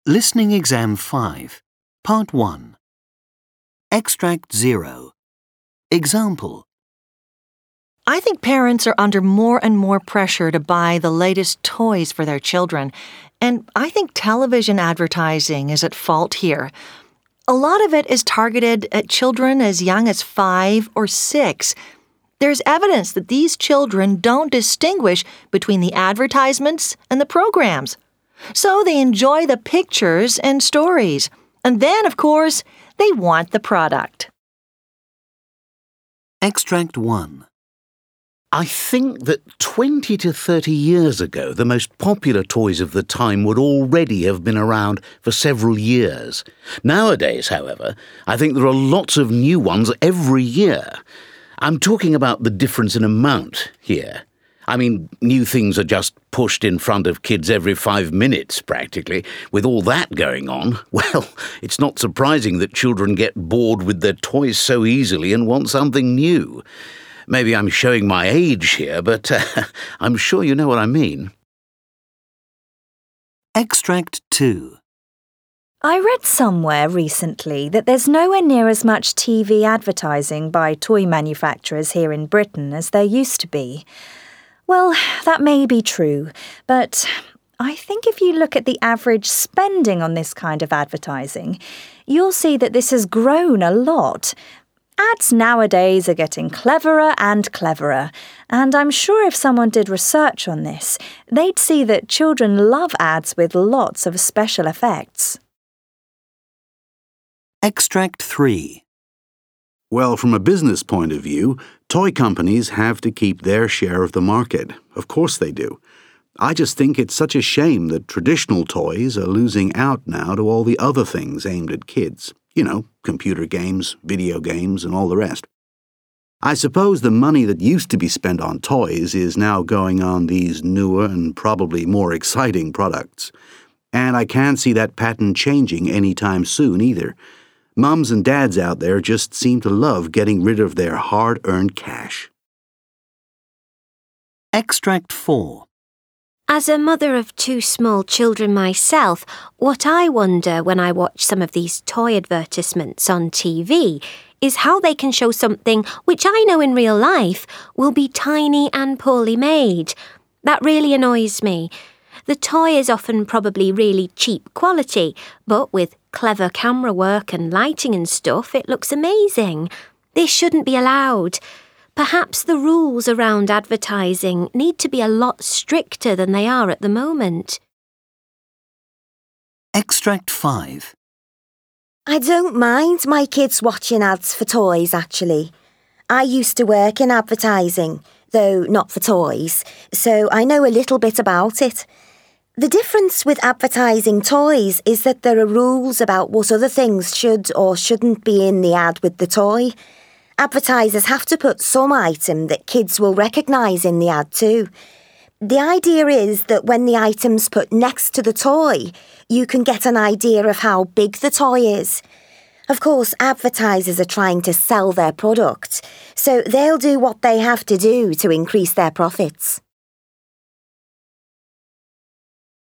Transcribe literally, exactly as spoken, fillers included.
Listening Exam five, Part one. Extract zero. Example. I think parents are under more and more pressure to buy the latest toys for their children, and I think television advertising is at fault here. A lot of it is targeted at children as young as five or six. There's evidence that these children don't distinguish between the advertisements and the programs. So they enjoy the pictures and stories. And then, of course, they want the product. Extract one. I think that twenty to thirty years ago, the most popular toys of the time would already have been around for several years. Nowadays, however, I think there are lots of new ones every year. I'm talking about the difference in amount here. I mean, new things are just pushed in front of kids every five minutes, practically. With all that going on, well, it's not surprising that children get bored with their toys so easily and want something new. Maybe I'm showing my age here, but uh, I'm sure you know what I mean. Extract two. I read somewhere recently that there's nowhere near as much T V advertising by toy manufacturers here in Britain as there used to be. Well, that may be true, but I think if you look at the average spending on this kind of advertising, you'll see that this has grown a lot. Ads nowadays are getting cleverer and cleverer, and I'm sure if someone did research on this, they'd see that children love ads with lots of special effects. Extract three. Well, from a business point of view, toy companies have to keep their share of the market. Of course they do. I just think it's such a shame that traditional toys are losing out now to all the other things aimed at kids. You know, computer games, video games, and all the rest. I suppose the money that used to be spent on toys is now going on these newer and probably more exciting products. And I can't see that pattern changing anytime soon either. Mums and dads out there just seem to love getting rid of their hard-earned cash. Extract four. As a mother of two small children myself, what I wonder when I watch some of these toy advertisements on T V is how they can show something which I know in real life will be tiny and poorly made. That really annoys me. The toy is often probably really cheap quality, but with clever camera work and lighting and stuff, it looks amazing. This shouldn't be allowed. Perhaps the rules around advertising need to be a lot stricter than they are at the moment. Extract five. I don't mind my kids watching ads for toys, actually. I used to work in advertising, though not for toys, so I know a little bit about it. The difference with advertising toys is that there are rules about what other things should or shouldn't be in the ad with the toy. Advertisers have to put some item that kids will recognise in the ad too. The idea is that when the item's put next to the toy, you can get an idea of how big the toy is. Of course, advertisers are trying to sell their product, so they'll do what they have to do to increase their profits.